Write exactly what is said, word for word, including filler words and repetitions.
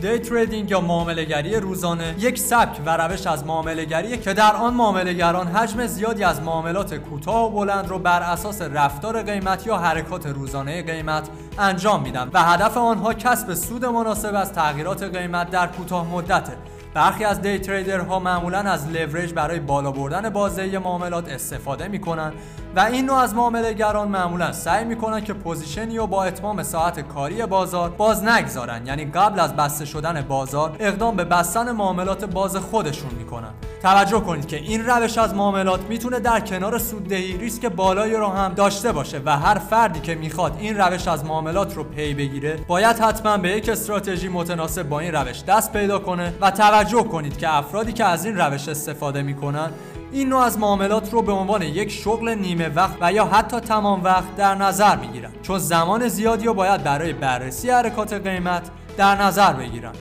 دی تریدینگ یا معامله‌گری روزانه یک سبک و روش از معامله‌گری که در آن معامله‌گران حجم زیادی از معاملات کوتاه و بلند رو بر اساس رفتار قیمت یا حرکات روزانه قیمت انجام میدن و هدف آنها کسب سود مناسب از تغییرات قیمت در کوتاه مدته. برخی از دی تریدرها معمولاً از لورج برای بالا بردن بازدهی معاملات استفاده میکنن و این نوع از معامله‌گران معمولاً سعی میکنن که پوزیشنی رو با اتمام ساعت کاری بازار باز نگذارن، یعنی قبل از بسته شدن بازار اقدام به بستن معاملات باز خودشون میکنن. توجه کنید که این روش از معاملات میتونه در کنار سوددهی ریسک بالایی رو هم داشته باشه و هر فردی که میخواد این روش از معاملات رو پی بگیره باید حتما به یک استراتژی متناسب با این روش دست پیدا کنه و توجه کنید که افرادی که از این روش استفاده میکنن این نوع از معاملات رو به عنوان یک شغل نیمه وقت و یا حتی تمام وقت در نظر میگیرن، چون زمان زیادی رو باید برای بررسی حرکات قیمت در نظر بگیرن.